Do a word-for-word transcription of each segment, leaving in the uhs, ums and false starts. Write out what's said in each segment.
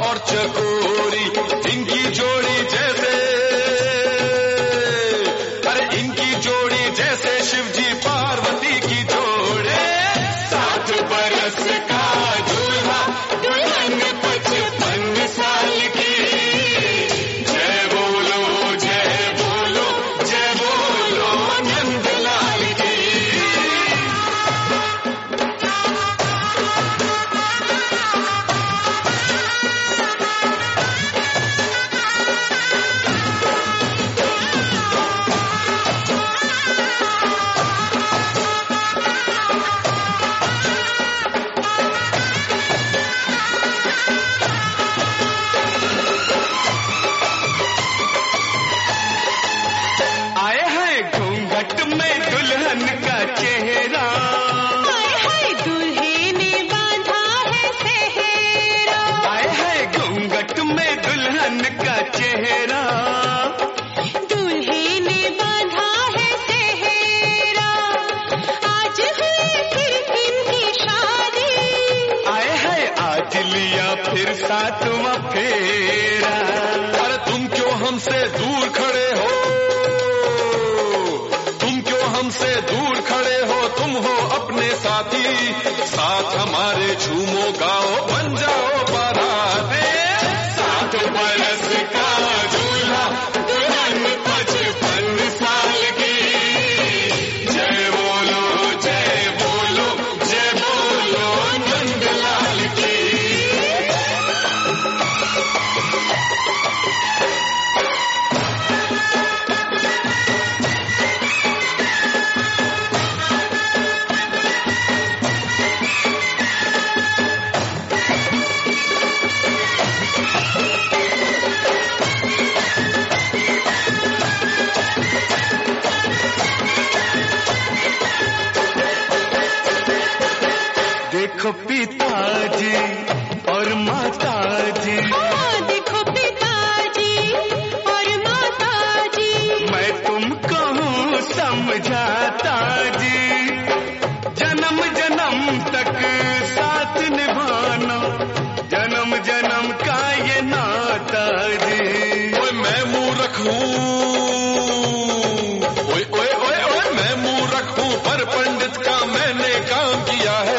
और चकोरी, इनकी जोड़ी जैसे, अरे इनकी जोड़ी जैसे शिव जी पार्वती की जोड़े। साठ बरस का दूल्हा दुल्हन पचपन साल की, जय बोलो जय बोलो जय बोलो नंदलाल की। फिर सातवां फेरा, अरे तुम क्यों हमसे दूर खड़े हो, तुम क्यों हमसे दूर खड़े हो, तुम हो अपने साथी, साथ हमारे झूमो गाओ बन जाओ बाराते। सात बरस का दूल्हा दुल्हन पचपन साल की, जय बोलो जय बोलो जय बोलो नंदलाल की। देखो पिताजी और माताजी, हाँ देखो पिताजी और माताजी, मैं तुमको हूँ समझाता जी, जन्म जन्म तक साथ निभाना, जन्म जन्म का ये नाता जी। ओए मैं मूर्ख हूँ, ओए ओए ओए ओए मैं मूर्ख हूँ, पर पंडित का मैंने काम किया है,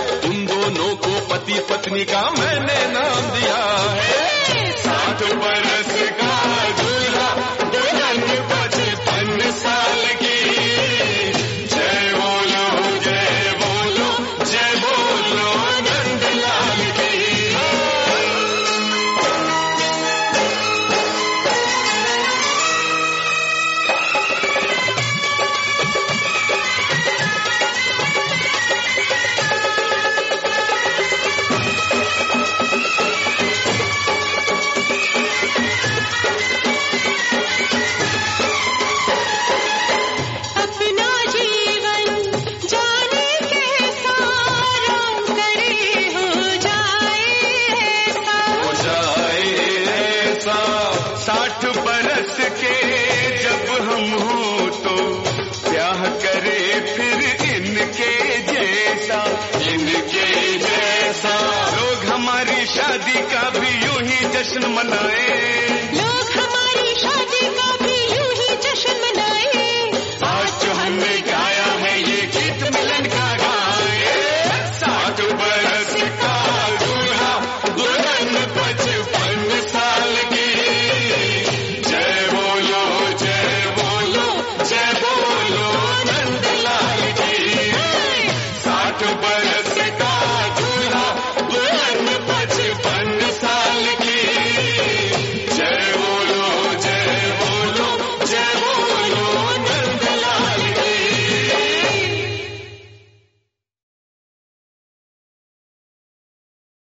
पति पत्नी का मैंने नाम दिया है। साठ बरस का दूल्हा दुल्हन पचपन साल की, जय बोलो जय बोलो जय बोलो नंदलाल की। साठ बरस के जब हम हो तो ब्याह करे फिर इनके जैसा, इनके जैसा। लोग हमारी शादी का भी यूं ही जश्न मनाए, लोग हमारी शादी का भी यूं ही जश्न मनाए। आज जो हमने गाया है ये गीत मिलन का गाए। साठ बरस का दूल्हा दुल्हन पचपन